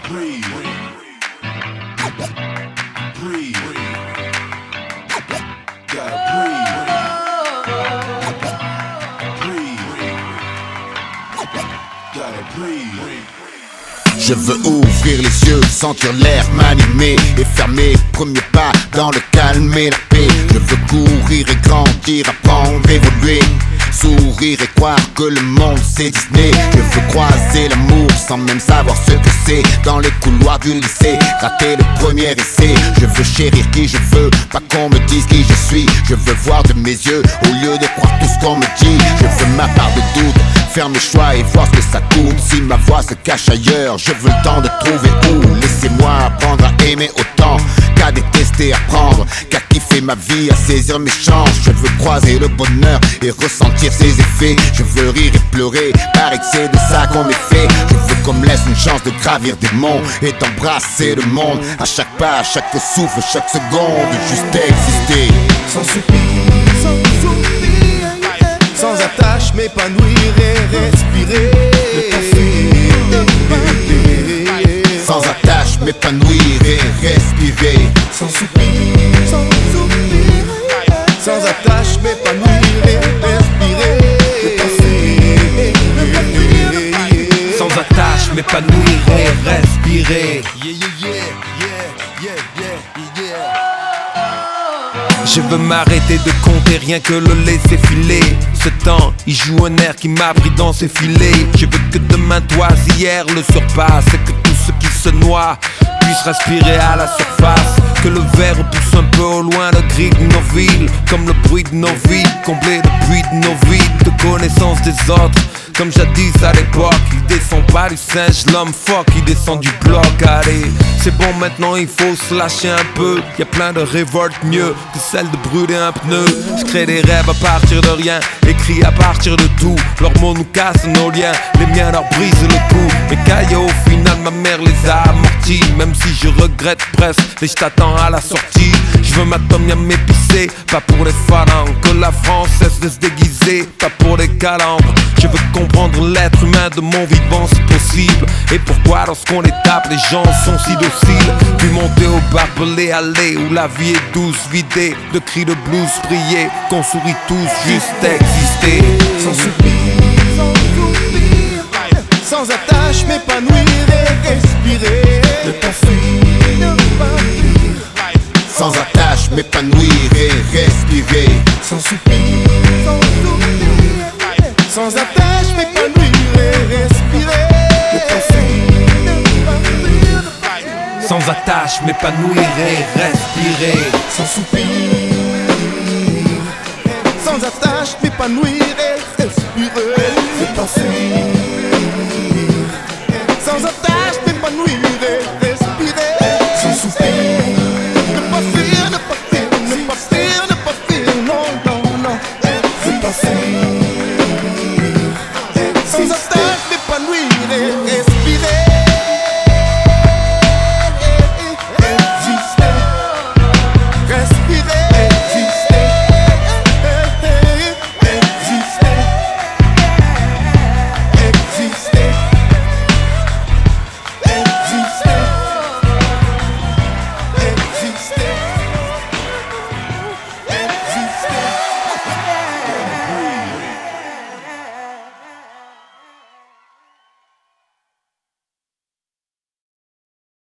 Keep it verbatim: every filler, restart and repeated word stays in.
breathe. Breathe. Gotta breathe. Breathe. Gotta breathe. Je veux ouvrir les yeux, sentir l'air m'animer et faire mes premiers pas dans le calme et la paix. Je veux courir et grandir, apprendre, évoluer, sourire et croire que le monde c'est Disney. Je veux croiser l'amour sans même savoir ce que c'est dans les couloirs du lycée, rater le premier essai. Je veux chérir qui je veux, pas qu'on me dise qui je suis. Je veux voir de mes yeux au lieu de croire tout ce qu'on me dit. Je veux ma part de doute, faire mes choix et voir ce que ça coûte. Si ma voix se cache ailleurs, je veux le temps de trouver où. Laissez-moi apprendre à aimer autant qu'à détester, apprendre qu'à kiffer ma vie, à saisir mes chances. Je veux croiser le bonheur et ressentir ses effets. Je veux rire et pleurer, paraît que c'est de ça qu'on est fait. Je veux qu'on me laisse une chance de gravir des monts et d'embrasser le monde. À chaque pas, à chaque souffle, chaque seconde, juste exister. Sans soupir, sans soupir, sans attache, m'épanouir et respirer. Ne pas fuir, sans attache, m'épanouir et respirer. Sans soupir, sans soupir, sans attache, m'épanouir et respirer. Ne pas fuir, sans attache, m'épanouir et respirer. Yeah, yeah, yeah, yeah, yeah, yeah, yeah. Je veux m'arrêter de compter, rien que le laisser filer. Ce temps, il joue un air qui m'a pris dans ses filets. Je veux que demain, toi, hier, le surpasse. Et que tout ce qui se noie puisse respirer à la surface. Que le verre pousse un peu au loin le gris de nos villes. Comme le bruit de nos vies, combler le puits de nos vides. De connaissance des autres, comme jadis à l'époque. Il descend pas du singe, l'homme fuck, il descend du bloc. Allez, c'est bon maintenant, il faut se lâcher un peu. Y'a plein de révoltes mieux que celle de brûler un pneu. Je crée des rêves à partir de rien, écrit à partir de tout. Leurs mots nous cassent nos liens, les miens leur brisent le cou. Mes caillots au final ma mère les a amortis. Même si je regrette presque, et je t'attends à la sortie. Je veux ma tom yam épicée, pas pour les phalanges. Que la France cesse de se déguiser, pas pour les calandres. Je veux comprendre l'être humain de mon vivant si possible. Et pourquoi lorsqu'on les tape les gens sont si dociles. Puis monter au barbelé allées où la vie est douce, vidée de cris de blues, prier qu'on sourit tous, juste exister. Sans soupir, sans soupir, sans attache, m'épanouir et respirer. Ne pas fuir, ne pas fuir, sans attache, m'épanouir et respirer. Sans soupir, sans soupir, sans attache, m'épanouir et respirer. Ne pas fuir, ne pas fuir, sans attache, m'épanouir et respirer. Sans soupir, sans attache, m'épanouir et respirer. Ne pas fuir, sans attache, m'épanouir et respirer. Sans soupir, ne pas fuir, ne pas fuir, ne pas fuir, ne pas fuir, non, non, non. Ne pas fuir.